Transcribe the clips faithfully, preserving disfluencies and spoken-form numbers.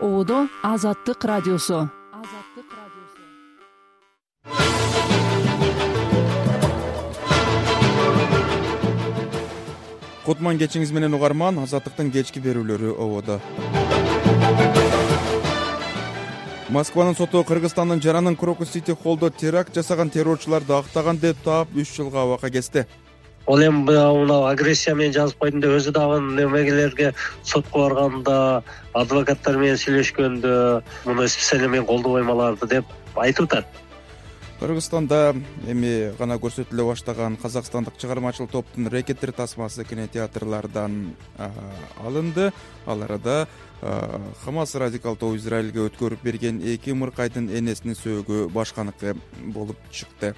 Оодо Азаттык радиосу. Кутман кечиңиз менен угарман. Азаттыктын кечки берүүлөрү ободо. Москванын соту Кыргызстандын Жаранын Крокус-Сити холлдо теракт жасаган террорчуларды актаган деп таап үч жылга абакка кести. Ол эми мына агрессия менен жазып койдум деп өзү дагы немегелерге сотко барганда, адвокаттар менен сүйлөшкөндө муну специально мен колдобойм аларды деп айтып атат. Кыргызстанда эми гана көрсөтүлө баштаган казакстандык чыгармачыл топтун рекеттер тасмасы кинотеатрлардан алынды. Ал арада Хамас радикал тобу Израилге өткөрүп берген эки ымыркайдын энесинин сөөгү башканыкы болуп чыкты.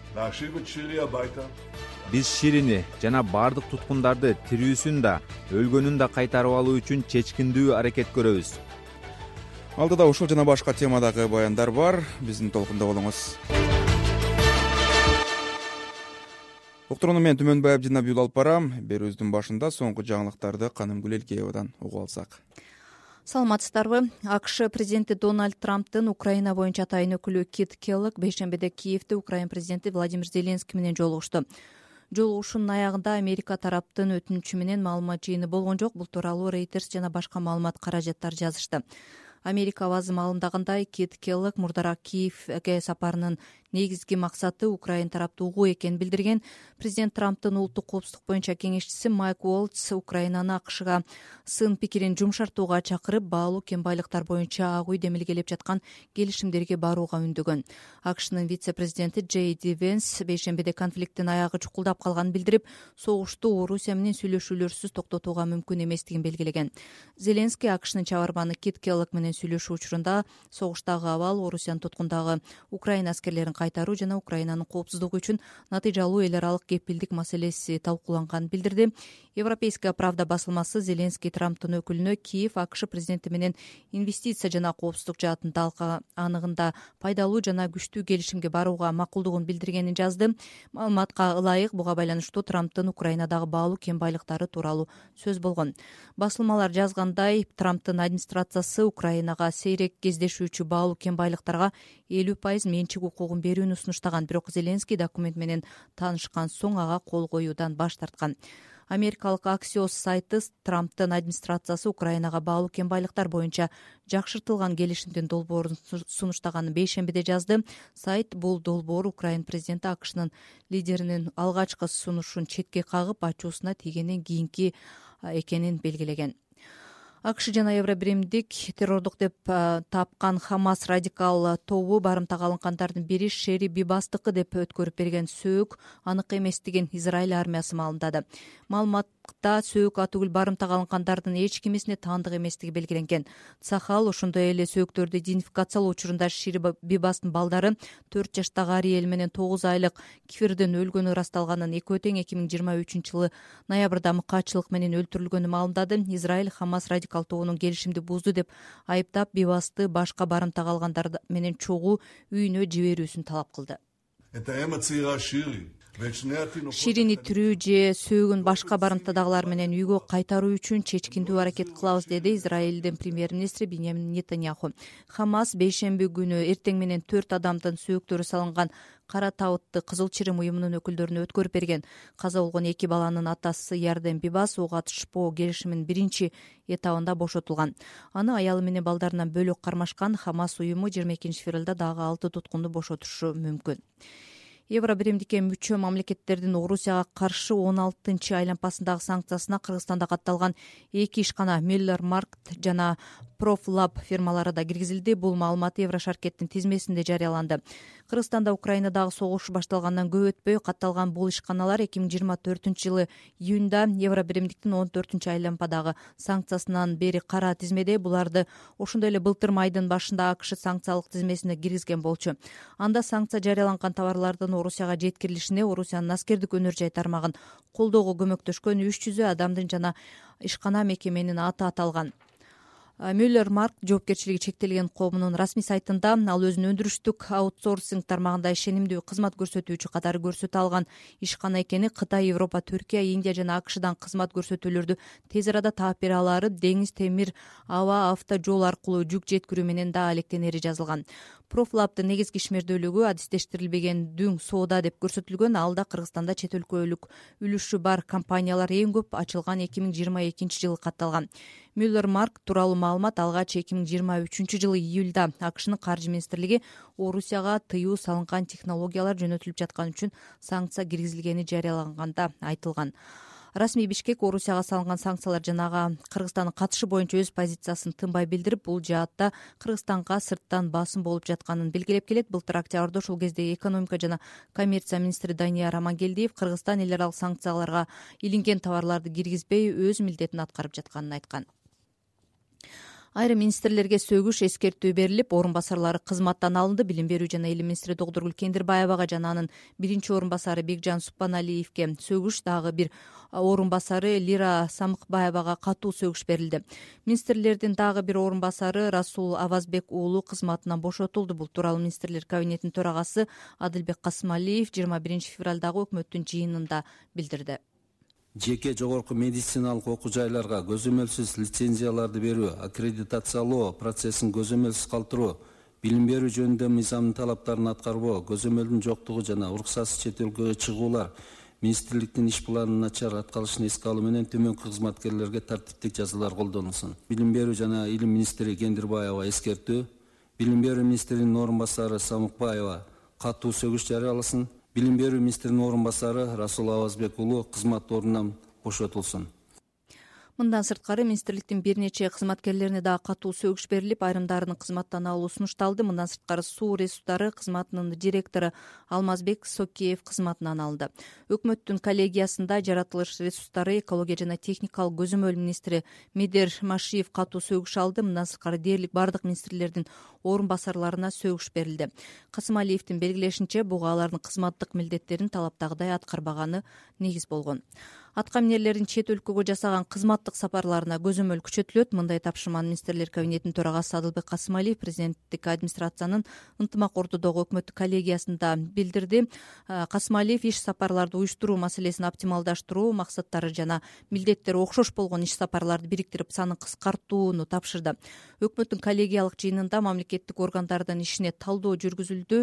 Биз Ширини жана бардык туткундарды тирүүсүн да, өлгөнүн да кайтарып алуу үчүн чечкиндүү аракет көрөбүз. Алдыда ушул жана башка темадагы баяндар бар. Биздин толкунда болуңуз. Уктурууну мен Түмөнбаев Жинабил алып барам. Берүүбүздүн башында соңку жаңылыктарды Канымгүл Элкеевадан угуп алсак. Саламатсыздарбы? АКШ президенти Дональд Трамптын Украина боюнча атайын өкүлү Кит Келлог бейшембиде Киевде Украина президенти Владимир Зеленский менен жолугушту. Жолугушуунун аягында Америка тараптын өтүнүчү менен маалымат жыйыны болгон жок. Бул тууралуу Reuters жана башка маалымат каражаттар жазышты. Америка авазы маалымдагандай, Кит Келлог мурдараак Киевге сапарынын негизги максаты Украина тарапты угуу экенин билдирген. Президент Трамптын улуттук коопсуздук боюнча кеңешчиси Майк Уолтс Украинаны АКШга сын пикирин жумшартууга чакырып, баалуу кен байлыктар боюнча Ак үй демилгелеп жаткан келишимдерге барууга үндөгөн. АКШнын вице-президенти Джей Ди Венс бейшембиде конфликттин аягы чукулдап калганын билдирип, согушту Орусия менен сүйлөшүүлөрсүз токтотууга мүмкүн эместигин белгилеген. Зеленский АКШнын чабарманы Кит Келлог менен сүйлөшүү учурунда согуштагы абал, Орусиянын туткундагы Украина аскерлерин кайтаруу жана Украинанын коопсуздугу үчүн натыйжалуу эл аралык кепилдик маселеси талкууланганын билдирди. Европейская правда басылмасы Зеленский Трамптын өкүлүнө Киев АКШ президенти менен инвестиция жана коопсуздук жаатын талка аныгында пайдалуу жана күчтүү келишимге барууга макулдугун билдиргенин жазды. Маалыматка ылайык буга байланыштуу Трамптын Украинадагы баалуу кен байлыктары тууралуу сөз болгон. Басылмалар жазгандай, Трамптын администрациясы Украинага сейрек кездешүүчү баалуу кен байлыктарга элүү пайыз менчик укугун берүүнү сунуштаган, бирок Зеленский документ менен таанышкан соң ага кол коюудан баш тарткан. Америкалык Axios сайты Трамптын администрациясы Украинага баалуу кен байлыктар боюнча жакшыртылган келишимдин долбоорун сунуштаганын бейшембиде жазды. Сайт бул долбоор Украина президенти АКШнын лидеринин алгачкы сунушун четке кагып, ачуусуна тийгенден кийинки экенин белгилеген. АКШ жана Евробиримдик террордук деп тапкан Хамас радикал тобу барымтага алынгандардын бири Шери Бибастыкы деп өткөрүп берген сөөк анык эместигин Израиль армиясы маалымдады. Маалыматта сөөк атүгүл барымтага алынгандардын эч кимисине таандык эместиги белгиленген. Цахал ошондой эле сөөктөрдү идентификациялоо учурунда Шери Бибастын балдары төрт жаштагы Ариэль менен тогуз айлык Кифирдин өлгөнү ырасталганын, экөө тең эки миң жыйырма үчүнчү жылы ноябрда мыкаачылык менен өлтүрүлгөнүн маалымдады. Израиль Хамас радикал тобунун келишимди бузду деп айыптап, Бибасты башка барымтага алгандар менен чогуу үйүнө жиберүүсүн талап кылды. Ширини тирүү же сөөгүн башка барымтадагылар менен үйгө кайтаруу үчүн чечкиндүү аракет кылабыз, деди Израилдин премьер-министри Биньямин Нетаньяху. Хамас бейшемби күнү эртең менен төрт адамдын сөөктөрү салынган Кара табытты Кызыл Чирим уюмунун өкүлдөрүнө өткөрүп берген. Каза болгон эки баланын атасы Ярдем Бибас ок атышпоо келишиминин биринчи этабында бошотулган. Аны аялы менен балдарынан бөлөк кармашкан. Хамас уюму жыйырма экинчи февралда дагы алты туткунду бошотушу мүмкүн. Евробиримдикке мүчө мамлекеттердин Орусияга каршы он алтынчы айлампасындагы санкциясына Кыргызстанда катталган эки ишкана Миллер Маркт жана Профлаб фирмалары да киргизилди. Бул маалымат Еврошаркеттин тизмесинде жарыяланды. Кыргызстанда Украинадагы согуш башталгандан көп өтпөй катталган бул ишканалар эки миң жыйырма төртүнчү жылы июнда Евробиримдиктин он төртүнчү айлампадагы санкциясынан бери кара тизмеде. Буларды ошондой эле былтыр майдын башында АКШ санкциялык тизмесине киргизген болчу. Анда санкция жарыяланган товарлардын Орусияга жеткирилишине Орусиянын аскердик өнөр жай тармагын колдоого көмөктөшкөн үч жүздөй адамдын жана ишкана мекеменин аты аталган. Мюллер Марк жоопкерчилиги чектелген коомунун расмий сайтында ал өзүн өндүрүштүк аутсорсинг тармагында ишенимдүү кызмат көрсөтүүчү катары көрсөтө алган ишкана экени, Кытай, Европа, Түркия, Индия жана АКШдан кызмат көрсөтүүлөрдү тез арада таап бере алаары, деңиз, темир, аба, авто жол аркылуу жүк жеткирүү менен да алектенери жазылган. Профлабдын негизги ишмердүүлүгү адистештирилбеген дүң соода деп көрсөтүлгөн. Алда Кыргызстанда чет өлкөлүк үлүшү бар компаниялар эң көп ачылган эки миң жыйырма экинчи жылы катталган. Мюллер Марк тууралуу маалымат алгач эки миң жыйырма үчүнчү жылы июлда АКШнын каржы министрлиги Орусияга тыюу салынган технологиялар жөнөтүлүп жаткан үчүн санкция киргизилгени жарыяланганда айтылган. Расмий Бишкек Орусияга салынган санкциялар жанага Кыргызстандын катышы боюнча өз позициясын тынбай билдирип, бул жаатта Кыргызстанга сырттан басым болуп жатканын белгилеп келет. Былтыр октябрда ушул кезде экономика жана коммерция министри Данияр Амангелдиев Кыргызстан эл аралык санкцияларга илинген товарларды киргизбей өз милдетин аткарып жатканын айткан. Айрым министрлерге сөгүш эскертүү берилип, орун басарлары кызматтан алынды. Билим берүү жана илим министри Докторгүл Кендирбаевага жана анын биринчи орун басары Бекжан Суппаналиевке сөгүш, дагы бир орун басары Лира Самыкбаевага катуу сөгүш берилди. Министрлердин дагы бир орун басары Расул Авазбек уулу кызматынан бошотулду. Бул тууралуу министрлер кабинетинин төрагасы Адылбек Касымалиев жыйырма биринчи февралдагы өкмөттүн жыйынында билдирди. Жеке жогорку медициналык окуу жайларга көзөмөлсүз лицензияларды берүү, аккредитациялоо процессин көзөмөлсүз калтыруу, билим берүү жөнүндө мыйзамдын талаптарын аткарбоо, көзөмөлдүн жоктугу жана уруксатсыз чет өлкөгө чыгуулар, министрликтин иш планынын начар аткарылышын эске алуу менен төмөнкү кызматкерлерге тартиптик жазалар колдонулсун. Билим берүү жана илим министри Кендирбаева эскертүү, билим берүү министринин орун басары Самыкбаева катуу сөгүш жарыяласын. Билим берүү министринин орун басары Расул Авазбек уулу кызмат ордунан бошотулсун. Мындан сырткары министрликтин бир нече кызматкерлерине дагы катуу сөгүш берилип, айрымдарынын кызматтан алуу сунушталды. Мындан сырткары суу ресурстары кызматынын директору Алмазбек Сокеев кызматынан алынды. Өкмөттүн коллегиясында жаратылыш ресурстары, экология жана техникалык көзөмөл министри Медер Машиев катуу сөгүш алды. Мындан сырткары дээрлик бардык министрлердин орун басарларына сөгүш берилди. Касымалиевдин белгилешинче, буга алардын кызматтык милдеттерин талаптагыдай аткарбаганы негиз болгон. Атка минерлердин чет өлкөгө жасаган кызматтык сапарларына көзөмөл күчөтүлөт. Мындай тапшырманы министрлер кабинетинин төрагасы Адылбек Касымалиев президенттик администрациянын ынтымак ордодогу өкмөттүк коллегиясында билдирди. Касымалиев иш сапарларды уюштуруу маселесин оптималдаштыруу максаттары жана милдеттери окшош болгон иш сапарларды бириктирип, санын кыскартууну тапшырды. Өкмөттүн коллегиялык жыйынында мамлекеттик органдардын ишине талдоо жүргүзүлдү.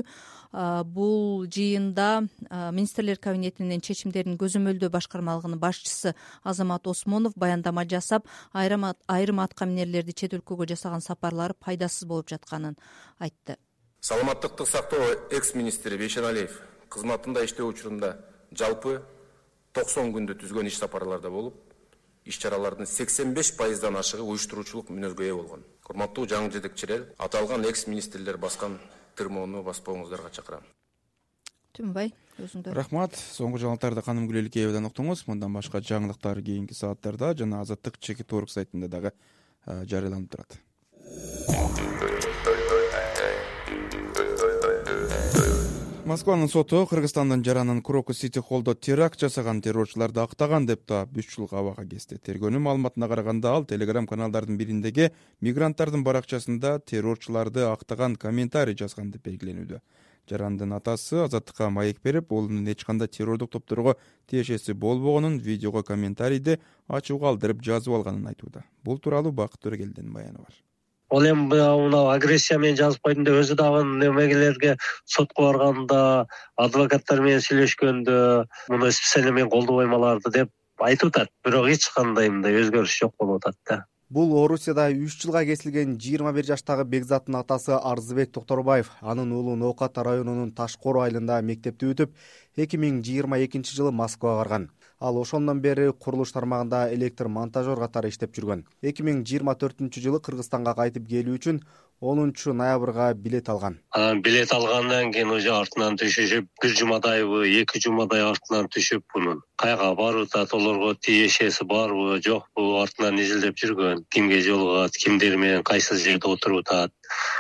Бул жыйында министрлер кабинетинин чечимдерин көзөмөлдөө башкармалыгынын башчысы Азамат Осмонов баяндама жасап, айрым айрым атка минерлерди чет өлкөгө жасаган сапарлары пайдасыз болуп жатканын айтты. Саламаттыкты сактоо экс-министри Бейшеналиев кызматында иштөө учурунда жалпы токсон күндө түзгөн иш сапарларда болуп, иш чаралардын сексен беш пайыздан ашыгы уюштуруучулук мүнөзгө ээ болгон. Урматтуу жаңы жетекчилер, аталган экс-министрлер баскан тырмоону баспооңуздарга чакырам. Түнбай, өзүңдө. Рахмат. Соңку жаңылыктарды Канымгүл Эликеевден уктуңуз. Мындан башка жаңылыктар кийинки сааттарда жана Азаттык чекит орг сайтында дагы жарыяланып турат. Москванын соту Кыргызстандын Жаранын Крокус Сити Холлдо теракт жасаган террорчуларды актаган деп таап үч жылга абага кести. Тергөөнүн маалыматына караганда, ал Telegram каналдардын бириндеги мигранттардын баракчасында террорчуларды актаган комментарий жазган деп белгиленүүдө. Жарандын атасы Азаттыкка маек берип, уулунун эч кандай террордук топторго тиешеси болбогонун видеого комментарийди ачууга калтырып жазып алганын айтууда. Бул тууралуу Бакыт Төргелдин баяны бар. Ол эми мына агрессия менен жазып койдум деп өзү дагы немегелерге сотко барганда, адвокаттар менен сүйлөшкөндө муну специально мен колдобойм аларды деп айтып атат. Бирок эч кандай мындай өзгөрүш жок болуп атат да. Бул Орусияда үч жылга кесилген жыйырма бир жаштагы Бекзаттын атасы Арзыбек Токторбаев. Анын уулу Ноокат районунун Ташкор айылында мектепти бүтүп, эки миң жыйырма экинчи жылы Москвага барган. Ал ошондон бери курулуш тармагында электр монтажер катары иштеп жүргөн. эки миң жыйырма төртүнчү жылы Кыргызстанга кайтып келүү үчүн онунчу ноябрга билет алган. Анан билет алгандан кийин уже артынан түшүшүп, бир жумадайбы, эки жумадай артынан түшүп, бунун кайга барып атат, олорго тиешеси барбы, жокпу, артынан изилдеп жүргөн. Кимге жолугат, кимдер менен кайсы жерде отуруп атат.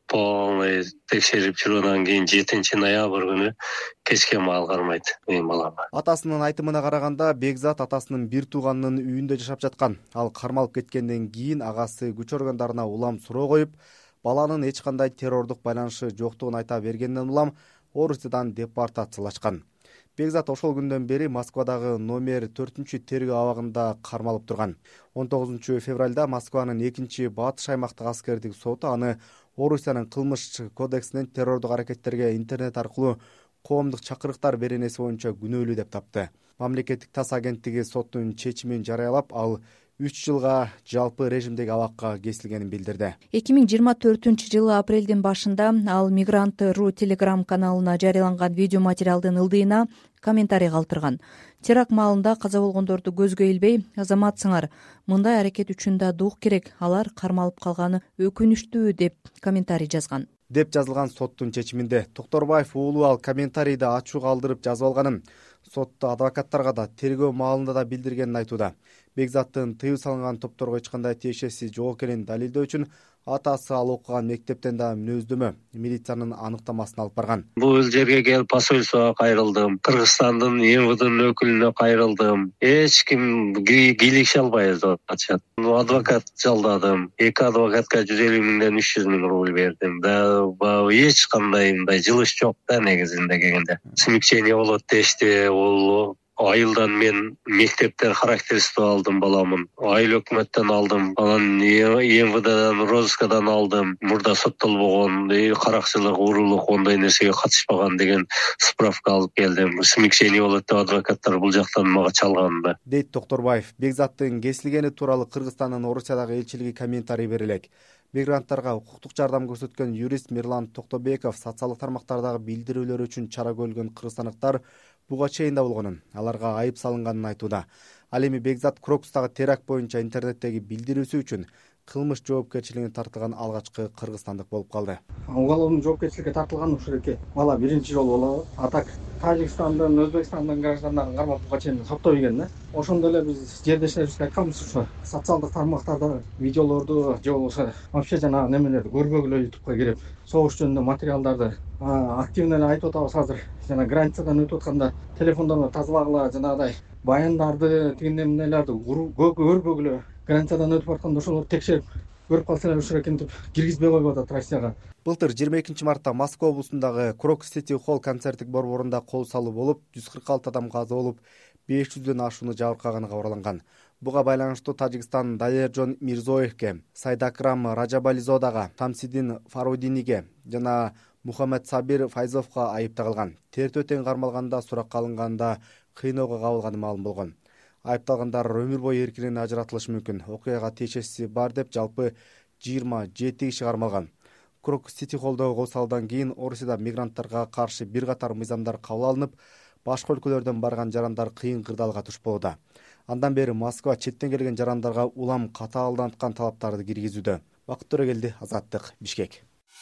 полный текшерип жүргөндөн кийин жетинчи ноябрь күнү кечке маал кармайт менин балам. Атасынын айтымына караганда Бекзат атасынын бир тууганынын үйүндө жашап жаткан. Ал кармалып кеткенден кийин агасы күч органдарына улам суроо коюп, баланын эч кандай террордук байланышы жоктугун айта бергенден улам Орусиядан депортациялашкан. Бекзат ошол күндөн бери Москвадагы номер төртүнчү тергөө абагында кармалып турган. он тогузунчу февралда Москванын экинчи батыш аймактык аскердик соту аны Орусиянын кылмыш кодексинин террордук аракеттерге интернет аркылуу коомдук чакырыктар беренеси боюнча күнөөлүү деп тапты. Мамлекеттик тас агенттиги соттун чечимин жарыялап, ал үч жылга жалпы режимдеги абакка кесилгенин билдирди. эки миң жыйырма төртүнчү жылы апрелдин башында ал Мигранты.ру телеграм каналына жарыяланган видео материалдын ылдыйына комментарий калтырган. Теракт маалында каза болгондорду көзгө илбей, азаматсыңар, мындай аракет үчүн да дух керек, алар кармалып калганы өкүнүчтүү деп комментарий жазган. Деп жазылган соттун чечиминде. Токторбаев уулу ал комментарийди ачуу калтырып жазып алганын сотто адвокаттарга да тергөө маалында да билдиргенин айтууда. Бекзаттын тыюу салынган топторго эч кандай тиешеси жок экенин далилдөө үчүн атасы ал окуган мектептен да мүнөздөмө милициянын аныктамасын алып барган. Бул жерге келип посольствого кайрылдым, Кыргызстандын эм вэ дэнин өкүлүнө кайрылдым. Эч ким кийлигише албайбыз деп атышат. Адвокат жалдадым. Эки адвокатка жүз элүү миңден үч жүз миң рубль бердим. Да эч кандай мындай жылыш жок да негизинде келгенде. Смягчение болот дешти, ол айылдан мен мектептен характерство алдым баламын. Айыл өкмөттөн алдым. Анан эм вэ дэден, розыскадан алдым. Мурда соттолбогон, каракчылык, уурулук ондай нерсеге катышпаган деген справка алып келдим. Смягчение болот деп адвокаттар бул жактан мага чалган да. Дейт Токторбаев. Бекзаттын кесилгени тууралуу Кыргызстандын Орусиядагы элчилиги комментарий бере элек. Мигранттарга укуктук жардам көрсөткөн юрист Мирлан Токтобеков социалдык тармактардагы билдирүүлөр үчүн чара көргөн кыргызстандыктар буга чейин да болгонун, аларга айып салынганын айтууда. Ал эми Бекзат Крокустагы теракт боюнча интернеттеги билдирүүсү үчүн кылмыш жоопкерчилигине тартылган алгачкы кыргызстандык болуп калды. Уголовный жоопкерчиликке тартылган ушул эки бала биринчи жолу болобу. А так Тажикстандын, Өзбекстандын граждандарын кармап буга чейин соттой келген да. Ошондой эле биз жердештерибизге айтканбыз ушу социалдык тармактарда видеолорду же болбосо вообще жанагы немелерди көрбөгүлө ютубка кирип, согуш жөнүндө материалдарды активно эле айтып атабыз азыр. Жана границадан өтүп атканда телефондорду тазалагыла, жанагыдай баяндарды, тигиндей эмнелерди көрбөгүлө границадан өтүп атканда ошолорду текшерип көрүп калса эле ушул экен деп киргизбей коюп атат Россияга. Былтыр жыйырма экинчи мартта Москва облусундагы Крокус Сити Холл концерттик борборунда кол салуу болуп, жүз кырк алты адам каза болуп, беш жүздөн ашууну жабыркаганы кабарланган. Буга байланыштуу Тажикстан Далержон Мирзоевке, Сайдакрам Раджабализодага, Тамсидин Фарудиниге жана Мухаммед Сабир Файзовго айып тагылган. Тертөө тең кармалганда, суракка алынганда кыйноого кабылганы маалым болгон. Айыпталгандар өмүр бою эркинен ажыратылышы мүмкүн. Окуяга тиешеси бар деп жалпы жыйырма жети киши кармалган. Крокус Сити Холлдогу косалдан кийин Орусияда мигранттарга каршы бир катар мыйзамдар кабыл алынып, башка өлкөлөрдөн барган жарандар кыйын кырдаалга тушпоодо. Андан бери Москва четтен келген жарандарга улам катаалданткан талаптарды киргизүүдө. Бакыт Төрөгелди, Азаттык, Бишкек.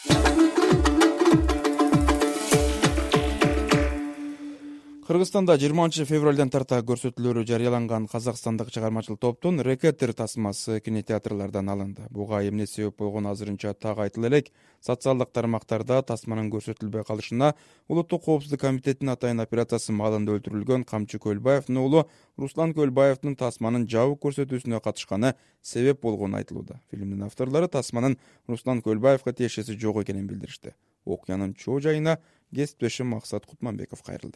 Кыргызстанда жыйырманчы февралдан тарта көрсөтүүлөрү жарыяланган казакстандык чыгармачыл топтун Рекетир тасмасы кинотеатрлардан алынды. Буга эмне себеп болгону азырынча так айтыла элек. Социалдык тармактарда тасманын көрсөтүлбөй калышына Улуттук коопсуздук комитетинин атайын операциясы маалында өлтүрүлгөн Камчы Көлбаевдин уулу Руслан Көлбаевдин тасманын жабык көрсөтүүсүнө катышканы себеп болгону айтылууда. Фильмдин авторлору тасманын Руслан Көлбаевге тиешеси жок экенин билдиришти. Окуянын чоо жайына кесиптешим Максат Кутманбеков кайрылды.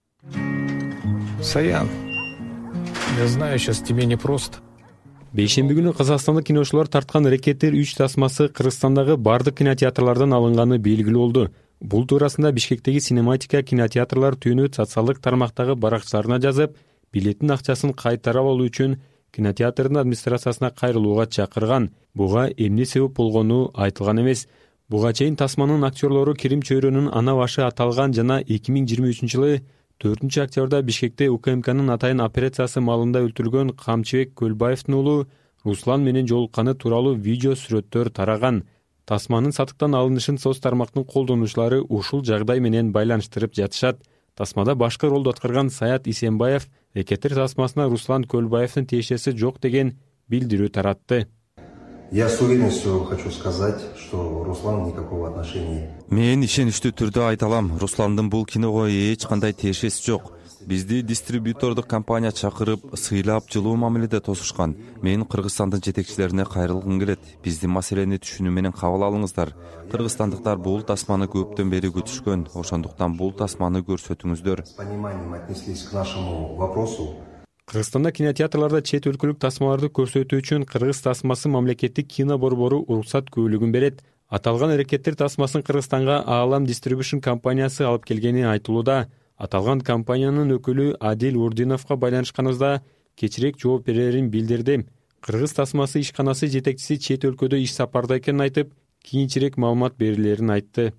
Саян, я знаю, сейчас тебе непросто. Бейшемби күнү казакстандык киночулар тарткан Рекетир үч тасмасы Кыргызстандагы бардык кинотеатрлардан алынганы белгилүү болду. Бул туурасында Бишкектеги Синематика кинотеатрлар түнү социалдык тармактагы баракчыларына жазып, билеттин акчасын кайтарып алуу үчүн кинотеатрдын администрациясына кайрылууга чакырган. Буга эмне себеп болгону айтылган эмес. Буга чейин тасманын актерлору Керим Чөйрөнүн ана башы аталган жана эки миң жыйырма үчүнчү жылы төртүнчү октябрда Бишкекте У К М Кнын атайын операциясы маалында өлтүрүлгөн Камчыбек Көлбаевдин уулу Руслан менен жолукканы тууралуу видео сүрөттөр тараган. Тасманын сатыктан алынышын соц тармактын колдонуучулары ушул жагдай менен байланыштырып жатышат. Тасмада башкы ролду аткарган Саят Исенбаев Рекетир тасмасына Руслан Көлбаевдин тиешеси жок деген билдирүү таратты. Я с уверенностью хочу сказать, что Руслан никакого отношения. Мен ишеничтүү түрдө айта алам, Русландын бул киного эч кандай тиешеси жок. Бизди дистрибьютордук компания чакырып, сыйлап, жылуу мамиледе тосушкан. Мен Кыргызстандын жетекчилерине кайрылгым келет. Биздин маселени түшүнүү менен кабыл алыңыздар. Кыргызстандыктар бул тасманы көптөн бери күтүшкөн. Ошондуктан бул тасманы көрсөтүңүздөр. С пониманием отнеслись к нашему вопросу. Кыргызстанда кинотеатрларда чет өлкөлүк тасмаларды көрсөтүү үчүн кыргыз тасмасы мамлекеттик кино борбору уруксат көбүлүгүн берет. Аталган аракеттер тасмасын Кыргызстанга Аалам Distribution компаниясы алып келгени айтылууда. Аталган компаниянын өкүлү Адил Урдиновго байланышканыбызда кечирээк жооп берерин билдирди. Кыргыз тасмасы ишканасы жетекчиси чет өлкөдө иш сапарда экенин айтып, кийинчерээк маалымат берилерин айтты.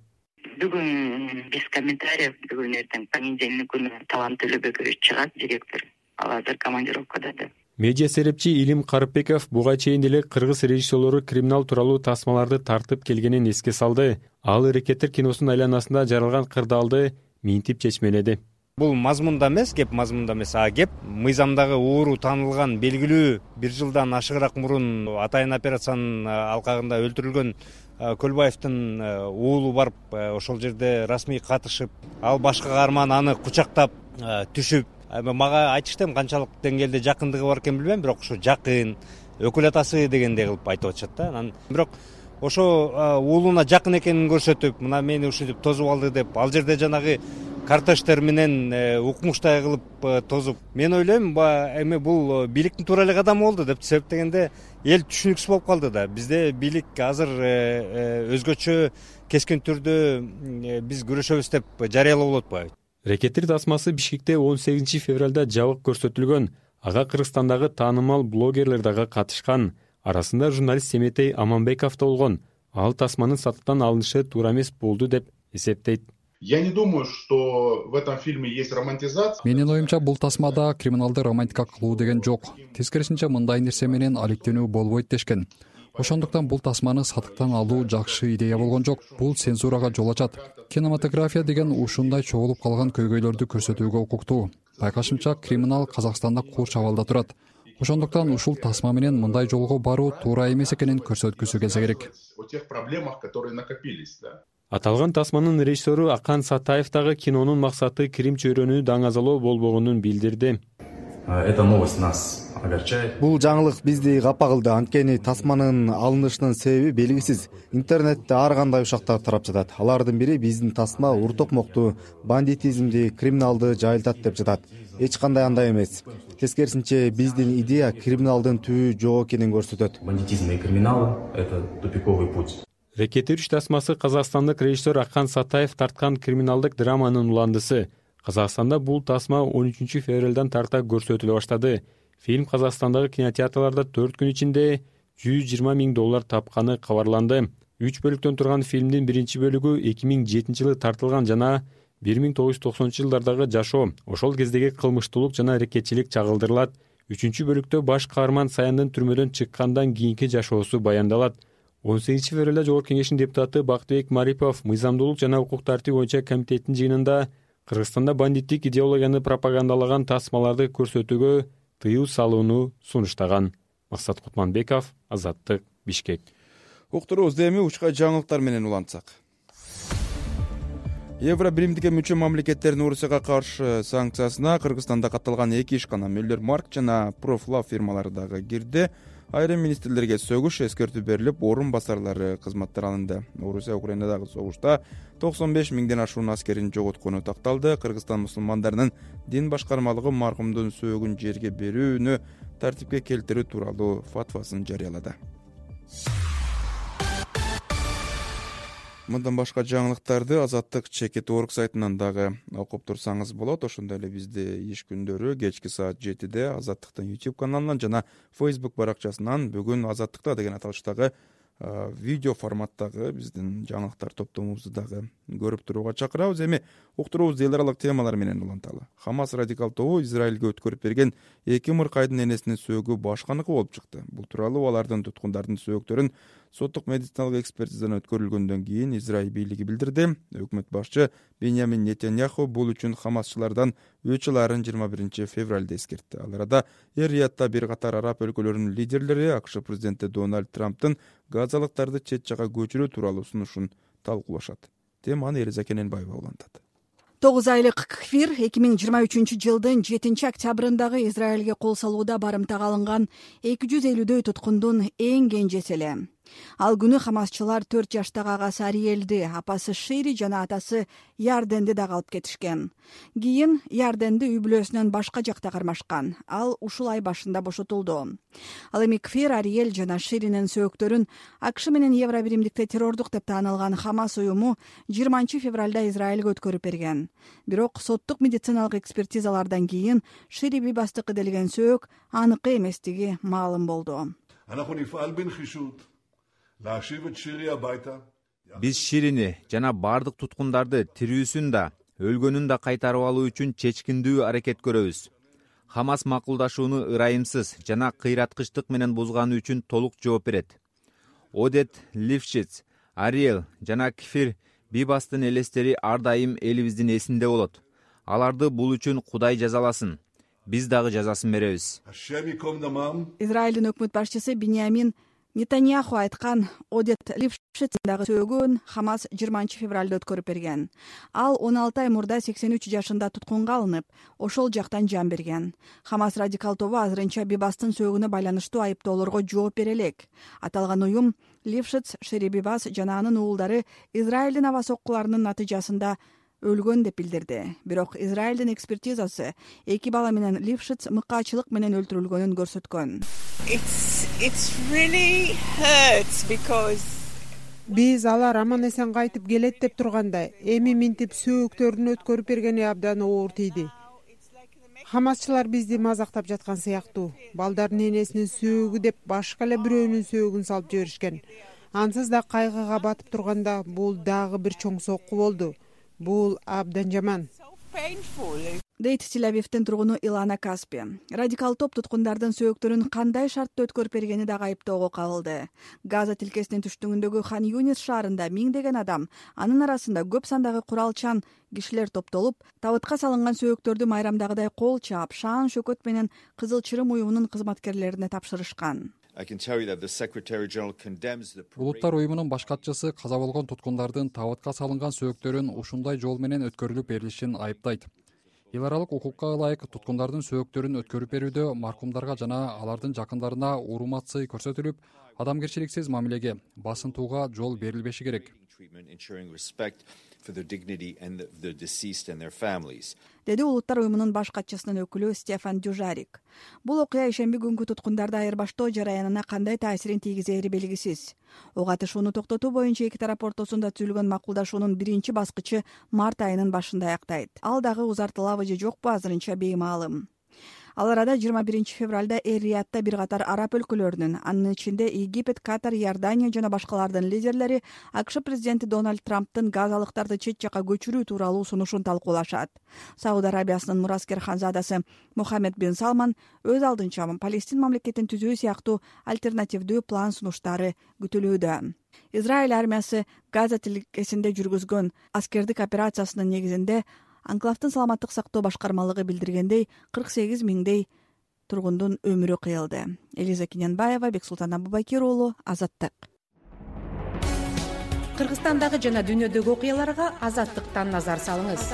Бүгүн без комментариев, бүгүн эртең понедельник күнү Талант Төлөбекович чыгат, директор. Ал азыр командировкада да. Медиа серепчи Илим Карыпбеков буга чейин деле кыргыз режиссерлору криминал тууралуу тасмаларды тартып келгенин эске салды. Ал аракеттер киносунун айланасында жаралган кырдаалды минтип чечмеледи. Бул мазмунда эмес, кеп мазмунда эмес, а кеп мыйзамдагы ууру таанылган белгилүү бир жылдан ашыгыраак мурун атайын операциянын алкагында өлтүрүлгөн Көлбаевдин уулу барып ошол жерде расмий катышып, ал башка каарман аны кучактап түшүп, мага айтышты, канчалык деңгээлде жакындыгы бар экен билбейм, бирок ушу жакын өкүл атасы дегендей кылып айтып атышат да. Анан бирок ошо уулуна жакын экенин көрсөтүп, мына мени ушинтип тосуп алды деп, ал жерде жанагы картештер менен укмуштай кылып тосуп. Мен ойлойм, эми бул бийликтин туура эле кадамы болду деп, себеп дегенде эл түшүнүксүз болуп калды да. Бизде бийлик азыр өзгөчө кескин түрдө биз күрөшөбүз деп жарыялап болуп атпайбы? Рекеттер тасмасы Бишкекте он сегизинчи февралда жабык көрсөтүлгөн. Ага Кыргызстандагы таанымал блогерлер дагы катышкан. Арасында журналист Семетей Аманбеков да болгон. Ал тасманын сатыктан алынышы туура эмес болду деп эсептейт. Я не думаю, что в этом фильме есть романтизация. Менин оюмча, бул тасмада криминалды романтика кылуу деген жок. Тескерисинче, мындай нерсе менен алектенүү болбойт дешкен. Ошондуктан бул тасманы сатыктан алуу жакшы идея болгон жок. Бул цензурага жол ачат. Кинематография деген ушундай чогулуп калган көйгөйлөрдү көрсөтүүгө укуктуу. Байкашымча, криминал Казакстанда курч абалда турат. Ошондуктан ушул тасма менен мындай жолго баруу туура эмес экенин көрсөткүсү келсе керек. О тех проблемах, которые накопились, да. Аталган тасманын режиссеру Акан Сатаев дагы кинонун максаты кирим чөйрөнү даңазалоо болбогонун билдирди. Эта новость нас огорчает. Бул жаңылык бизди капа кылды. Анткени тасманын алынышынын себеби белгисиз. Интернетте ар кандай ушактар тарап жатат. Алардын бири биздин тасма уртокмокту, бандитизмди, криминалды жайылтат деп жатат. Эч кандай андай эмес. Тескерисинче, биздин идея криминалдын түбү жок экенин көрсөтөт. Бандитизм и криминал — это тупиковый путь. Рекеттер үч тасмасы казакстандык режиссер Акан Сатаев тарткан криминалдык драманын уландысы. Казакстанда бул тасма он үчүнчү февралдан тарта көрсөтүлө баштады. Фильм Казакстандагы кинотеатрларда төрт күн ичинде жүз жыйырма миң доллар тапканы кабарланды. үч бөлүктөн турган фильмдин биринчи бөлүгү эки миң жетинчи жылы тартылган жана бир миң тогуз жүз токсонунчу жылдардагы жашоо, ошол кездеги кылмыштуулук жана аракетчилик чагылдырылат. Үчүнчү бөлүктө баш каарман Саяндын түрмөдөн чыккандан кийинки жашоосу баяндалат. он сегизинчи февралда Жогорку Кеңештин депутаты Бактыбек Марипов мыйзамдуулук жана укук тартип боюнча комитеттин жыйынында Кыргызстанда бандиттик идеологияны пропагандалаган тасмаларды көрсөтүүгө тыюу салууну сунуштаган. Максат Кутманбеков, Азаттык, Бишкек. Уктуруубузду эми учка жаңылыктар менен улантсак. Евро биримдикке мүчө мамлекеттердин Орусияга каршы санкциясына Кыргызстанда катталган эки ишкана Мюллер Марк жана Профлав фирмалары дагы кирди. Айрым министрлерге сөгүш эскертүү берилип, орун басарлары кызматтар алынды. Орусия Украинадагы согушта токсон беш миңден ашуун аскерин жоготкону такталды. Кыргызстан мусулмандарынын дин башкармалыгы маркумдун сөөгүн жерге берүүнү тартипке келтирүү тууралуу фатвасын жарыялады. Мындан башка жаңылыктарды Азаттык чекит орг сайтынан дагы окуп турсаңыз болот. Ошондой эле бизде иш күндөрү кечки саат жетиде Азаттыктын YouTube каналынан жана Facebook баракчасынан бүгүн Азаттыкта деген аталыштагы видео форматтагы биздин жаңылыктар топтомубузду дагы көрүп турууга чакырабыз. Эми уктуруубузду эл аралык темалар менен уланталы. Хамас радикал тобу Израилге өткөрүп берген эки мыркайдын энесинин сөөгү башканыкы болуп чыкты. Бул тууралуу алардын туткундардын сөөгтөрүн соттук медициналык экспертизадан өткөрүлгөндөн кийин Израиль бийлиги билдирди. Өкмөт башчы Беньямин Нетаньяху бул үчүн хамасчылардан өч аларын жыйырма биринчи февралда эскертти. Ал арада Эр-Риядда бир катар араб өлкөлөрүнүн лидерлери АКШ президенти Дональд Трамптын газалыктарды чет жакка көчүрүү тууралуу сунушун талкуулашат. Теманы Элиза Кененбаева улантат. тогуз айлык Кфир эки миң жыйырма үчүнчү жылдын жетинчи октябрындагы Израилге кол салууда барымтага алынган эки жүз элүүдөй туткундун эң кенжеси эле. Ал күнү хамасчылар төрт жаштагы агасы Ариэлди, апасы Шири жана атасы Ярденди дагы алып кетишкен. Кийин Ярденди үй бүлөсүнөн башка жакта кармашкан. Ал ушул ай башында бошотулду. Ал эми Кфир, Ариэль жана Ширинин сөөгтөрүн АКШ менен Евробиримдикте террордук деп таанылган Хамас уюму жыйырманчы февралда Израилге өткөрүп берген. Бирок соттук медициналык экспертизалардан кийин Шири Бибастыкы делген сөök аныкы эместиги маалым болду. Биз Ширини жана бардык туткундарды тирүүсүн да, өлгөнүн да кайтарып алуу үчүн чечкиндүү аракет көрөбүз. Хамас макулдашууну ырайымсыз жана кыйраткычтык менен бузганы үчүн толук жооп берет. Одет Лившиц, Ариэл жана Кфир Бибастын элестери ар дайым элибиздин эсинде болот. Аларды бул үчүн Кудай жазаласын. Биз дагы жазасын беребиз. Израилдин өкмөт башчысы Беньямин Нетаньяху айткан Одет Лившицдагы сөөгүн Хамас жыйырманчы февралда өткөрүп берген. Ал он алты ай мурда сексен үч жашында туткунга алынып, ошол жактан жан берген. Хамас радикал тобу азырынча Бибастын сөөгүнө байланыштуу айыптоолорго жооп бере элек. Аталган уюм Лившиц, Шири Бибас жана анын уулдары Израилдин аба соккуларынын натыйжасында өлгөн деп билдирди. Бирок Израилдин экспертизасы эки бала менен Лившиц мыкаачылык менен өлтүрүлгөнүн көрсөткөн. Биз алар аман эсен кайтып келет деп турганда, эми минтип сөөктөрүн өткөрүп бергени абдан оор тийди. Хамасчылар бизди мазактап жаткан сыяктуу. Балдардын энесинин сөөгү деп башка эле бирөөнүн сөөгүн салып жиберишкен. Ансыз да кайгыга батып турганда бул дагы бир чоң сокку болду. Бул абдан жаман. Дейт Тель-Авивдин тургуну Илана Каспи. Радикал топ туткундардын сөөгтөрүн кандай шартта өткөрүп бергени дагы айыптоого кабылды. Газа тилкесинин түштүгүндөгү Хан Юнис шаарында миңдеген адам, анын арасында көп сандагы куралчан кишилер топтолуп, табытка салынган сөөгтөрдү майрамдагыдай кол чаап, шаан шөкөт менен Кызыл Чырым уюмунун кызматкерлерине тапшырышкан. Улуттар уюмунун баш катчысы каза болгон туткундардын табытка салынган сөөгтөрүн ушундай жол менен өткөрүлүп берилишин айыптайт. Эл аралык укукка ылайык туткундардын сөөгтөрүн өткөрүп берүүдө маркумдарга жана алардын жакындарына урмат-сый көрсөтүлүп, адамгерчиликсиз мамилеге, басынтууга жол берилбеши керек. Деди улуттар уюмунун баш катчысынын өкүлү Стефан Дюжарик. Бул окуя ишемби күнгү туткундарды айырбаштоо жараянына кандай таасирин тийгизери белгисиз. Ого атышууну токтотуу боюнча эки тарап ортосунда түзүлгөн макулдашуунун биринчи баскычы март айынын башында аяктайт. Ал дагы узартылабы же жокпу азырынча беймаалым. Ал арада жыйырма биринчи февралда Эр-Риядда бир катар араб өлкөлөрүнүн, анын ичинде Египет, Катар, Иордания жана башкалардын лидерлери АКШ президенти Дональд Трамптын газалыктарды чет жакка көчүрүү тууралуу сунушун талкуулашат. Сауд Арабиясынын мураскер ханзадасы Мухаммед бин Салман өз алдынча Палестин мамлекетин түзүү сыяктуу альтернативдүү план сунуштары күтүлүүдө. Израиль армиясы Газа тилкесинде жүргүзгөн аскердик операциясынын негизинде Анклавдын саламаттык сактоо башкармалыгы билдиргендей кырк сегиз миңдей тургундун өмүрү кыйылды. Элиза Кененбаева, Бексултан Абубакир уулу, Азаттык. Кыргызстандагы жана дүйнөдөгү окуяларга Азаттыктан назар салыңыз.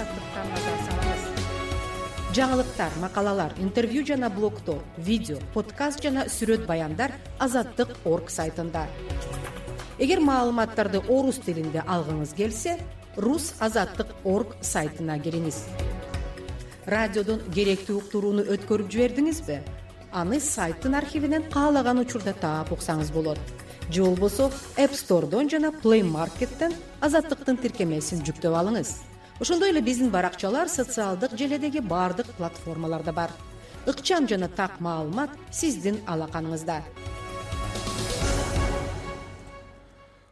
Жаңылыктар, макалалар, интервью жана блогтор, видео, подкаст жана сүрөт баяндар азаттык точка орг сайтында. Эгер маалыматтарды орус тилинде алгыңыз келсе, рус азаттык точка орг сайтына кириңиз. Радиодон керектүү уктурууну өткөрүп жибердиңизби? Аны сайттын архивинен каалаган учурда таап уксаңыз болот. Же болбосо App Store'дон жана Play Market'тен азаттыктын тиркемесин жүктөп алыңыз. Ошондой эле биздин баракчалар социалдык желедеги бардык платформаларда бар. Ыкчам жана так маалымат сиздин алаканыңызда.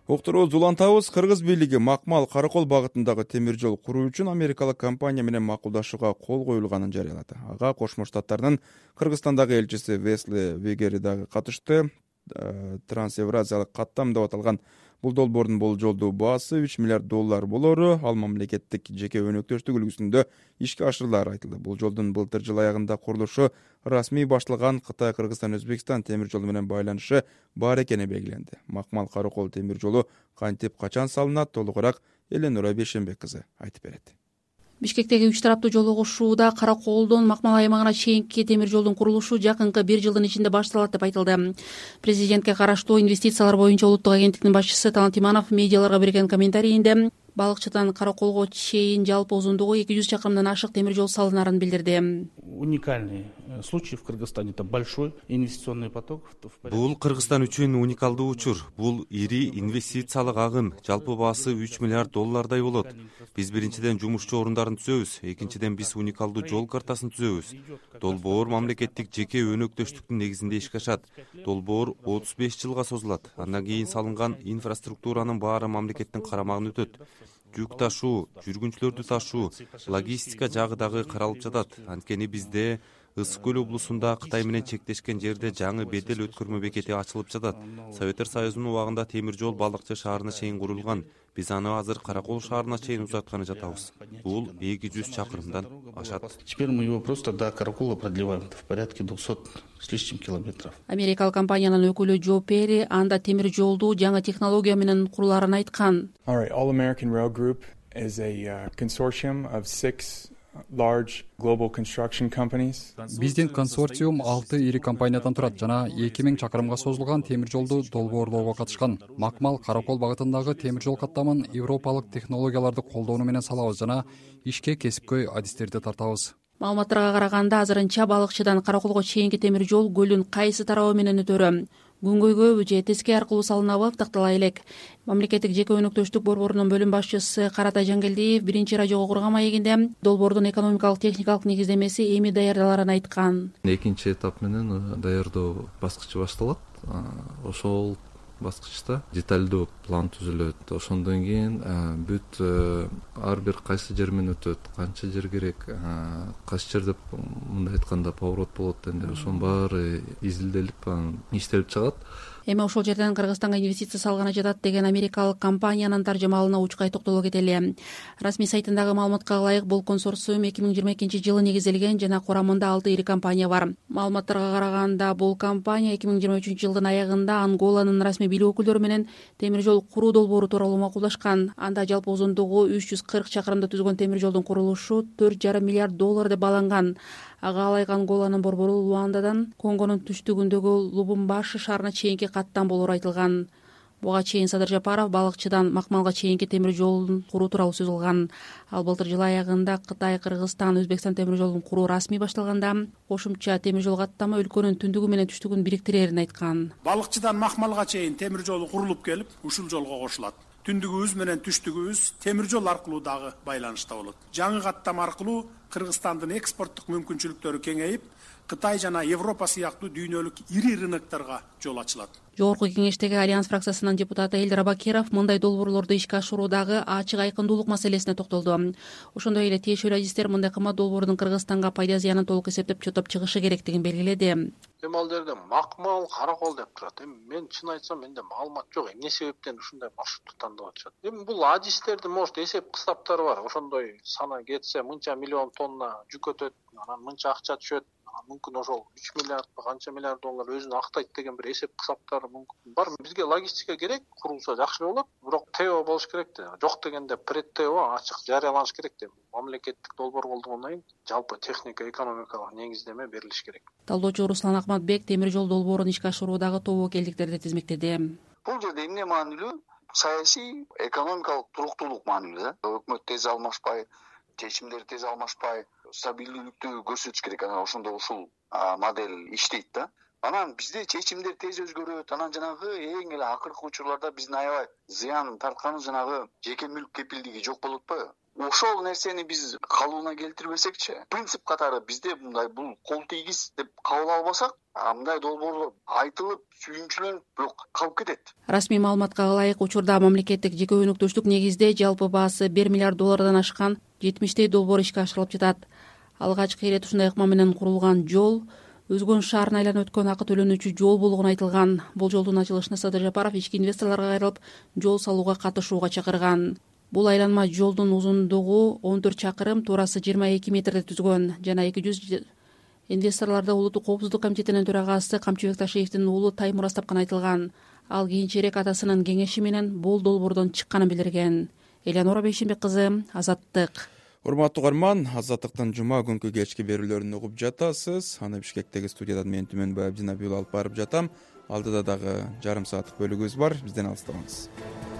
Уктуруу улантабыз. Кыргыз бийлиги Макмал Каракол багытындагы темир жол куруу үчүн америкалык компания менен макулдашууга кол коюлганын жарыялады. Ага Кошмо Штаттардын Кыргызстандагы элчиси Весли Вегери дагы катышты. Трансевразиялык каттам деп аталган бул долбоордун болжолдуу баасы үч миллиард доллар болору, ал мамлекеттик жеке өнөктөштүк үлгүсүндө ишке ашырылары айтылды. Бул жолдун былтыр жыл аягында курулушу расмий башталган Кытай, Кыргызстан, Өзбекстан темир жолу менен байланышы бар экени белгиленди. Макмал Каракол темир жолу кантип качан салынат, толугураак Эленура Бейшенбек кызы айтып берет. Бишкектеги үч тараптуу жолугушууда Караколдон Макмал аймагына чейинки темир жолдун курулушу жакынкы бир жылдын ичинде башталат деп айтылды. Президентке караштуу инвестициялар боюнча улуттук агенттиктин башчысы Талант Иманов медиаларга берген комментарийинде Балыкчыдан Караколго чейин жалпы узундугу эки жүз чакырымдан ашык темир жол салынарын билдирди. Уникальный случай в Кыргызстане, это большой инвестиционный поток. Бул Кыргызстан үчүн уникалдуу учур. Бул ири инвестициялык агым, жалпы баасы үч миллиард доллардай болот. Биз биринчиден жумушчу орундарын түзөбүз, экинчиден биз уникалдуу жол картасын түзөбүз. Долбоор мамлекеттик жеке өнөктөштүктүн негизинде ишке ашат. Долбоор отуз беш жылга созулат. Андан кийин салынган инфраструктуранын баары мамлекеттин карамагына өтөт. Жүк ташуу, жүргүнчүлөрдү ташуу, логистика жагы дагы каралып жатат. Анткени бизде Ысык көл облусунда Кытай менен чектешкен жерде жаңы бедел өткөрмө бекети ачылып жатат. Советтер Союзунун убагында темир жол Балыкчы шаарына чейин курулган. Биз аны азыр Каракол шаарына чейин узартканы жатабыз. Бул эки жүз чакырымдан ашат. Теперь мы его просто до Каракола продлеваем в порядке двухсот с лишним километров. Америкалык компаниянын өкүлү Джо Перри анда темир жолду жаңы технология менен куруларын айткан. All right, All American Rail Group is a uh, consortium of six large global construction companies. Биздин консорциум алты ири компаниядан турат жана эки миң чакырымга созулган темир жолду долбоорлоого катышкан. Макмал Каракол багытындагы темир жол каттамын европалык технологияларды колдонуу менен салабыз жана ишке кесипкөй адистерди тартабыз. Маалыматтарга караганда азырынча Балыкчыдан Караколго чейинки темир жол көлдүн кайсы тарабы менен өтөрү, күнгөйгөбү же теске аркылуу салынабы тактала элек. Мамлекеттик жеке өнөктөштүк борборунун бөлүм башчысы Каратай Жангелдиев биринчи радиого курган маегинде долбоордун экономикалык техникалык негиздемеси эми даярдаларын айткан. Экинчи этап менен даярдоо баскычы башталат. Ошол баскычта деталдуу план түзүлөт. Ошондон кийин бүт ар бир кайсы жер менен өтөт, канча жер керек, кайсы жерде мындай айтканда поворот болот энди ошонун баары изилделип иштелип чыгат. Эми ошол жерден Кыргызстанга инвестиция салганы жатат деген америкалык компаниянын таржымалына учкай токтоло кетели. Расмий сайтындагы маалыматка ылайык бул консорциум эки миң жыйырма экинчи жылы негизделген жана курамында алты ири компания бар. Маалыматтарга караганда бул компания эки миң жыйырма үчүнчү жылдын аягында Анголанын расмий бийлик өкүлдөрү менен темир жол куруу долбоору тууралуу макулдашкан. Анда жалпы узундугу үч жүз кырк чакырымды түзгөн темир жолдун курулушу төрт жарым миллиард доллар деп баланган. Ага ылайык Анголанын борбору Луандадан Конгонун түштүгүндөгү Лубумбаши шаарына чейинки каттам болору айтылган. Буга чейин Садыр Жапаров Балыкчыдан Макмалга чейинки темир жолун куруу тууралуу сөз кылган. Ал былтыр жыл аягында Кытай, Кыргызстан, Өзбекстан темир жолун куруу расмий башталганда кошумча темир жол каттамы өлкөнүн түндүгү менен түштүгүн бириктирерин айткан. Балыкчыдан Макмалга чейин темир жолу курулуп келип, ушул жолго кошулат. Түндүгүбүз менен түштүгүбүз темир жол аркылуу дагы байланышта болот. Жаңы каттам аркылуу Кыргызстандын экспорттук мүмкүнчүлүктөрү кеңейип, Кытай жана Европа сыяктуу дүйнөлүк ири рынокторго жол ачылат. Жогорку кеңештеги Альянс фракциясынын депутаты Элдер Абакиров мындай долбоорлорду ишке ашыруудагы ачык айкындуулук маселесине токтолду. Ошондой эле тиешелүү адистер мындай кымбат долбоордун Кыргызстанга пайда зыянын толук эсептеп чотоп чыгышы керектигин белгиледи. Эми ал жерде Макмал, Каракол деп турат. Эми мен чын айтсам менде маалымат жок. Эмне себептен ушундай маршрутту тандап атышат? Эми бул адистердин может эсеп кысаптары бар. Ошондой сана кетсе мынча миллион тонна жүк өтөт, анан мынча акча түшөт. Мүмкүн ошол үч миллиард канча миллиард доллар өзүн актайт деген бир эсеп кысаптары мүмкүн бар. Бизге логистика керек, курулса жакшы болот. Бирок ТО болуш керек да. Жок дегенде пред ТО ачык жарыяланыш керек да. Мамлекеттик долбоор болгондон кийин жалпы техника экономикалык негиздеме берилиш керек. Талдоочу Руслан Акматбек темир жол долбоорун ишке ашыруудагы тобокелдиктерди тизмектеди. Бул жерде эмне маанилүү? Саясий, экономикалык туруктуулук маанилүү да. Өкмөт тез алмашпай, чечимдер тез алмашпай, стабилдүүлүктү көрсөтүш керек. Анан ошондо ушул модель иштейт да. Анан бизде чечимдер тез өзгөрөт. Анан жанагы эң эле акыркы учурларда биздин аябай зыян тартканы жанагы жеке мүлк кепилдиги жок болуп атпайбы? ошол нерсени биз калыбына келтирбесекчи, принцип катары бизде мындай бул кол тийгиз деп кабыл албасак, мындай долбоорлор айтылып сүйүнчүлөнүп бирок калып кетет. Расмий маалыматка ылайык, учурда мамлекеттик жеке өнөктөштүк негизде жалпы баасы бир миллиард доллардан ашкан жетимиштей долбоор ишке ашырылып жатат. Алгачкы ирет ушундай ыкма менен курулган жол Өзгөн шаарын айланып өткөн акы төлөнүүчү жол болгону айтылган. Бул жолдун ачылышына Садыр Жапаров ички инвесторлорго кайрылып, жол салууга катышууга чакырган. Бул айланма жолдун узундугу он төрт чакырым, туурасы жыйырма эки метрди түзгөн жана эки жүз инвесторлорду Улуттук коопсуздук комитетинин төрагасы Камчыбек Ташиевдин уулу Таймураз тапкан айтылган. Ал кийинчерээк атасынын кеңеши менен бул долбоордон чыкканын билдирген. Элеонора Бейшенбек кызы, Азаттык. Урматтуу угарман, Азаттыктын жума күнкү кечки берүүлөрүн угуп жатасыз. Аны Бишкектеги студиядан мен Түмөнбай Абдинабиул алып барып жатам. Алдыда дагы жарым сааттык бөлүгүбүз бар. Бизден алыстабаңыз.